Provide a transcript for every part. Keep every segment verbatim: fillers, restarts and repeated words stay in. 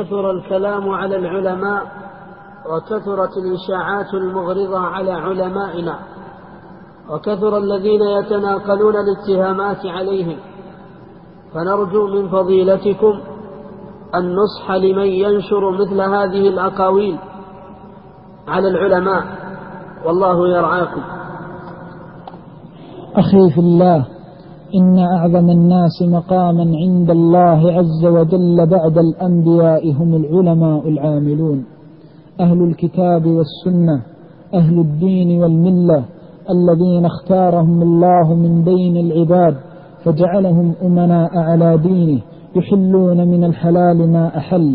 كثر الكلام على العلماء وكثرت الإشاعات المغرضة على علمائنا، وكثر الذين يتناقلون الاتهامات عليهم، فنرجو من فضيلتكم النصح لمن ينشر مثل هذه الأقاويل على العلماء، والله يرعاكم. أخي في الله، إن أعظم الناس مقاما عند الله عز وجل بعد الأنبياء هم العلماء العاملون، أهل الكتاب والسنة، أهل الدين والملة، الذين اختارهم الله من بين العباد فجعلهم أمناء على دينه، يحلون من الحلال ما أحل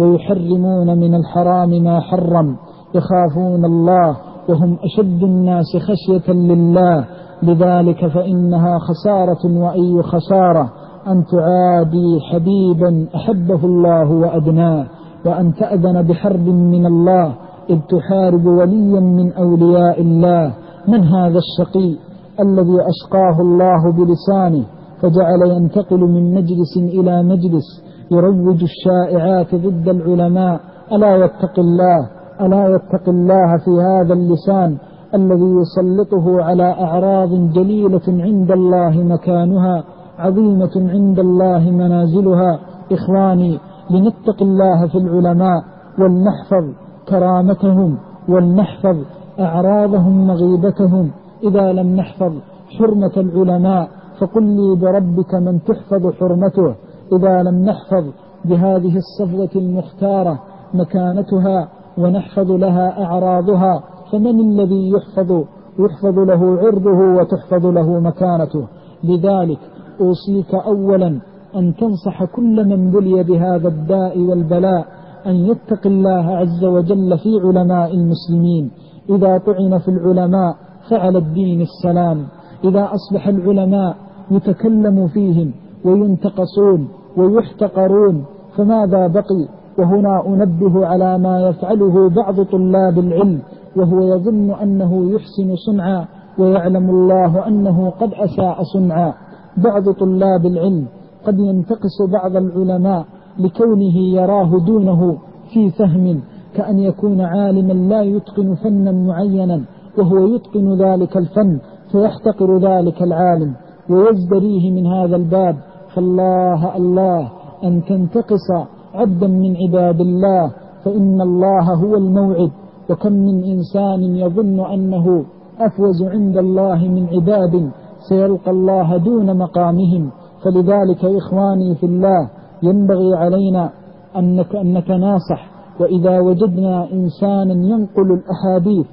ويحرمون من الحرام ما حرم، يخافون الله وهم أشد الناس خشية لله. لذلك فإنها خسارة وأي خسارة أن تعادي حبيبا أحبه الله وأدناه، وأن تأذن بحرب من الله إذ تحارب وليا من أولياء الله. من هذا الشقي الذي أشقاه الله بلسانه فجعل ينتقل من مجلس إلى مجلس يروج الشائعات ضد العلماء؟ ألا يتق الله ألا يتق الله في هذا اللسان الذي يسلطه على أعراض جليلة عند الله مكانها، عظيمة عند الله منازلها. إخواني، لنتق الله في العلماء ولنحفظ كرامتهم ولنحفظ أعراضهم وغيبتهم. إذا لم نحفظ حرمة العلماء فقل لي بربك من تحفظ حرمته. إذا لم نحفظ بهذه الصفوة المختارة مكانتها ونحفظ لها أعراضها فمن الذي يحفظ يحفظ له عرضه وتحفظ له مكانته؟ لذلك أوصيك أولا أن تنصح كل من بلي بهذا الداء والبلاء أن يتق الله عز وجل في علماء المسلمين. إذا طعن في العلماء فعلى الدين السلام. إذا أصبح العلماء يتكلم فيهم وينتقصون ويحتقرون فماذا بقي؟ وهنا أنبه على ما يفعله بعض طلاب العلم وهو يظن أنه يحسن صنعا ويعلم الله أنه قد أساء صنعا. بعض طلاب العلم قد ينتقص بعض العلماء لكونه يراه دونه في فهم، كأن يكون عالما لا يتقن فنا معينا وهو يتقن ذلك الفن فيحتقر ذلك العالم ويزدريه من هذا الباب. فالله الله أن تنتقص عبدا من عباد الله، فإن الله هو الموعد. وكم من إنسان يظن أنه أفوز عند الله من عباد سيلقى الله دون مقامهم. فلذلك إخواني في الله ينبغي علينا أنك, أن نتناصح، وإذا وجدنا إنسانا ينقل الأحاديث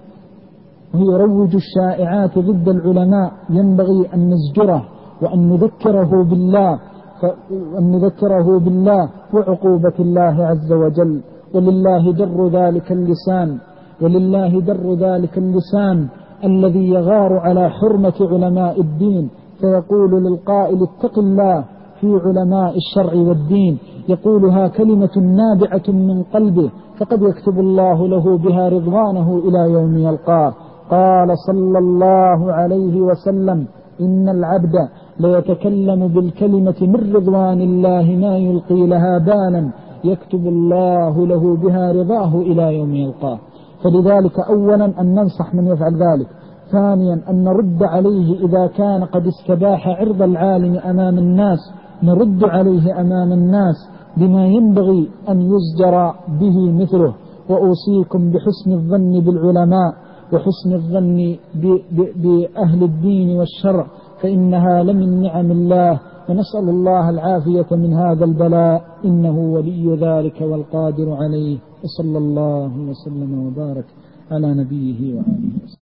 ويروج الشائعات ضد العلماء ينبغي أن نزجره وأن نذكره بالله وأن نذكره بالله وعقوبة الله عز وجل. ولله در ذلك اللسان ولله در ذلك اللسان الذي يغار على حرمة علماء الدين فيقول للقائل اتق الله في علماء الشرع والدين، يقولها كلمة نابعة من قلبه فقد يكتب الله له بها رضوانه إلى يوم يلقاه. قال صلى الله عليه وسلم إن العبد ليتكلم بالكلمة من رضوان الله ما يلقي لها بالا يكتب الله له بها رضاه إلى يوم يلقاه. فلذلك أولا أن ننصح من يفعل ذلك، ثانيا أن نرد عليه إذا كان قد استباح عرض العالم أمام الناس، نرد عليه أمام الناس بما ينبغي أن يزجر به مثله. وأوصيكم بحسن الظن بالعلماء وحسن الظن بأهل الدين والشرع، فإنها لمن نعم الله، ونسأل الله العافية من هذا البلاء إنه ولي ذلك والقادر عليه. وصلى الله وسلم وبارك على نبيه وآله وسلم.